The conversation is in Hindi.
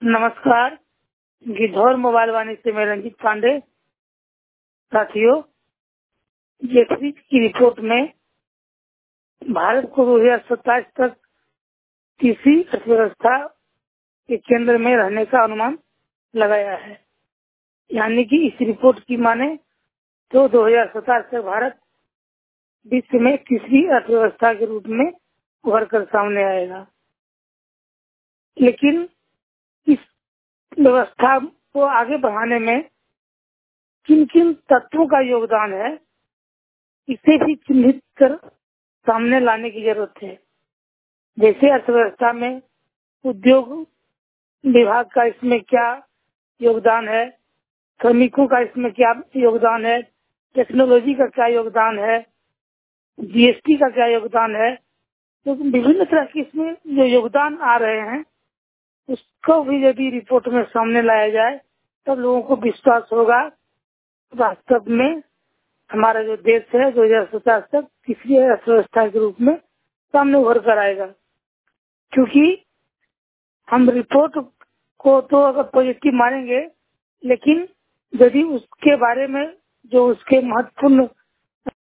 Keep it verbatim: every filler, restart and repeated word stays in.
नमस्कार, गिद्धौर मोबाइल वाणी से मैं रंजीत पांडे। साथियों, जेटली की रिपोर्ट में भारत को दो हजार सत्ताईस तक तीसरी अर्थव्यवस्था के केंद्र में रहने का अनुमान लगाया है। यानी कि इस रिपोर्ट की माने तो दो हजार सत्ताईस तक भारत विश्व में तीसरी अर्थव्यवस्था के रूप में उभर कर सामने आएगा। लेकिन इस व्यवस्था को आगे बढ़ाने में किन किन तत्वों का योगदान है, इसे भी चिन्हित कर सामने लाने की जरूरत है। जैसे अर्थव्यवस्था में उद्योग विभाग का इसमें क्या योगदान है, श्रमिकों का इसमें क्या योगदान है, टेक्नोलॉजी का क्या योगदान है, जीएसटी का क्या योगदान है। तो विभिन्न तरह के इसमें जो योगदान आ रहे हैं उसको भी यदि रिपोर्ट में सामने लाया जाए तब लोगों को विश्वास होगा वास्तव में हमारा जो देश है दो हजार सत्ताईस तक तीसरी अर्थव्यवस्था के रूप में सामने उभर कर आएगा। क्योंकि हम रिपोर्ट को तो अगर पॉजिटिव मानेंगे, लेकिन यदि उसके बारे में जो उसके महत्वपूर्ण